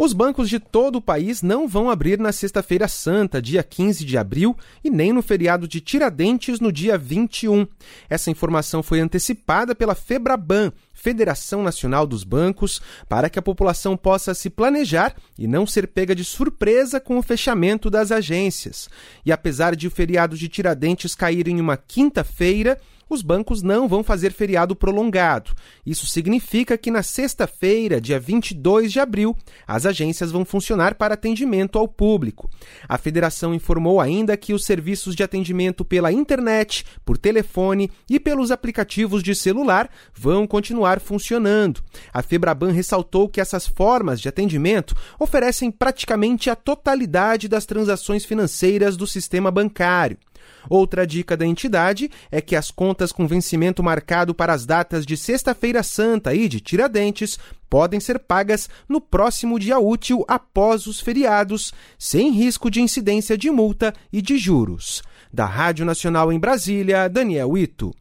Os bancos de todo o país não vão abrir na Sexta-feira Santa, dia 15 de abril, e nem no feriado de Tiradentes, no dia 21. Essa informação foi antecipada pela FEBRABAN, Federação Nacional dos Bancos, para que a população possa se planejar e não ser pega de surpresa com o fechamento das agências. E apesar de o feriado de Tiradentes cair em uma quinta-feira, os bancos não vão fazer feriado prolongado. Isso significa que na sexta-feira, dia 22 de abril, as agências vão funcionar para atendimento ao público. A federação informou ainda que os serviços de atendimento pela internet, por telefone e pelos aplicativos de celular vão continuar funcionando. A FEBRABAN ressaltou que essas formas de atendimento oferecem praticamente a totalidade das transações financeiras do sistema bancário. Outra dica da entidade é que as contas com vencimento marcado para as datas de Sexta-feira Santa e de Tiradentes podem ser pagas no próximo dia útil após os feriados, sem risco de incidência de multa e de juros. Da Rádio Nacional em Brasília, Daniel Ito.